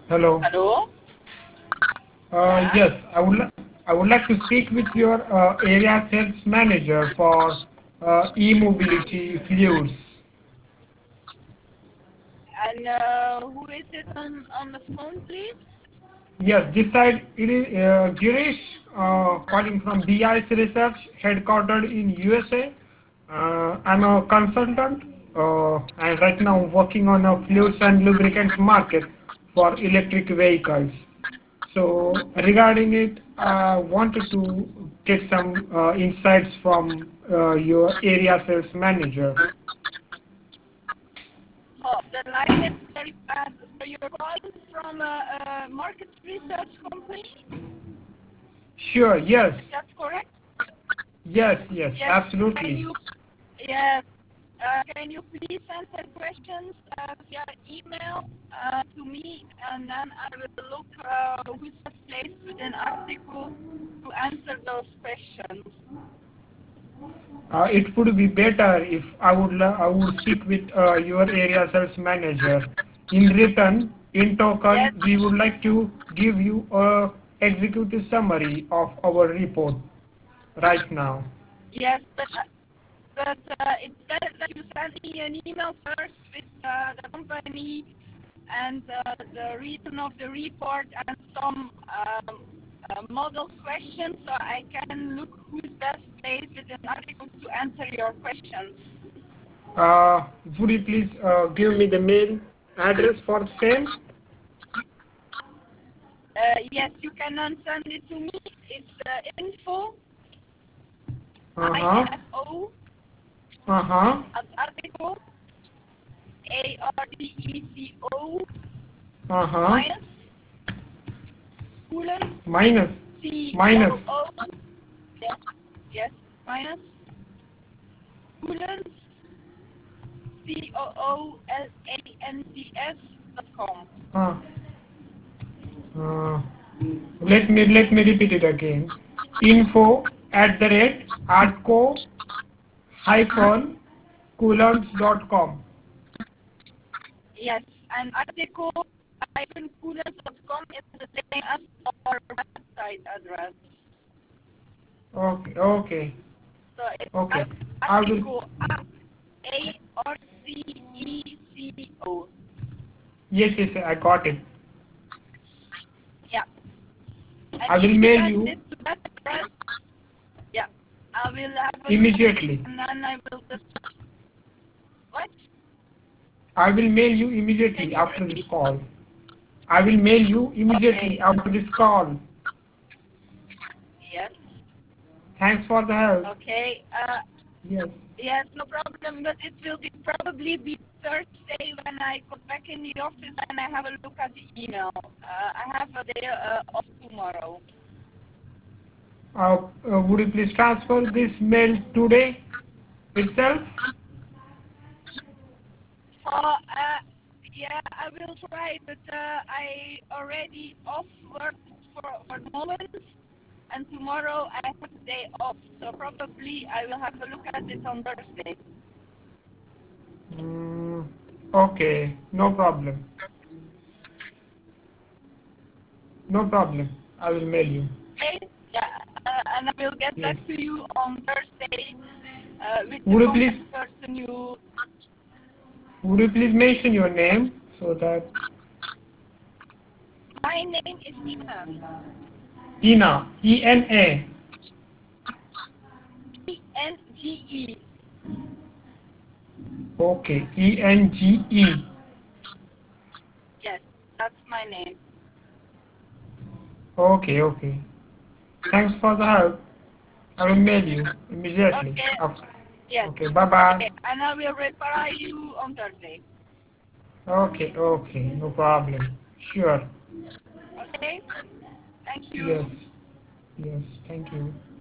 Hello. Hello? Yeah. Yes, I would like to speak with your area sales manager for e-mobility fluids. And who is it on the phone, please? Yes, this side it is Girish calling from BIC Research, headquartered in USA. I'm a consultant and right now working on a fluids and lubricants market for electric vehicles. So regarding it, I wanted to get some insights from your area sales manager. Oh, the line is very bad. So you're calling from a market research company? Sure, yes, Is that correct? yes, Yes. Can absolutely. you, yes. Can you please send the questions via email to me, and then I will look who is placed with an article to answer those questions. It would be better if I would speak with your area sales manager. In return, in Yes, token, we would like to give you a executive summary of our report right now. yes, but it's better that you send me an email first with the company and the reason of the report and some model questions so I can look who's best placed with an article to answer your questions. Would you please give me the mail address for the same? Yes, you can send it to me. It's info, Uh-huh. info, Uh-huh. at article, ardeco, Uh-huh. minus, coolant, Minus. Minus. COO, yes, yes, minus, coolant, COOLANDS.com. Uh, uh, let me repeat it again. Info at the rate arco hyphen coolants.com. Yes, and article-coolants.com is the same as our website address. Okay, okay, So it's okay. I will. article, ARCECO. Yes, I got it. Yeah, and I if will you mail send you it to that address, yeah, I will have a look at it immediately. and then I will just, what? I will mail you Can immediately you after this repeat? call. I will mail you immediately Okay, after this call. yes, Thanks for the help. okay. Yes. Yes, no problem, but it will probably be Thursday when I go back in the office and I have a look at the email. I have a day off tomorrow. Would you please transfer this mail today itself? So, yeah, I will try, but I already off work for the moment, and tomorrow I have a day off, so probably I will have a look at it on Thursday. Mm, okay, no problem. No problem. I will mail you. Okay? Yeah, and I will get Yes. back to you on Thursday with the Would you contact please person you. would you please mention your name so that My name is Ina. Ena, ENA. ENGE. Okay, ENGE. Yes, that's my name. Okay. Thanks for the help. I will mail you immediately. Okay. Yes. Okay, bye bye. Okay. And I will reply you on Thursday. Okay, no problem. Sure. Okay. Thank Yes, you. yes, thank you.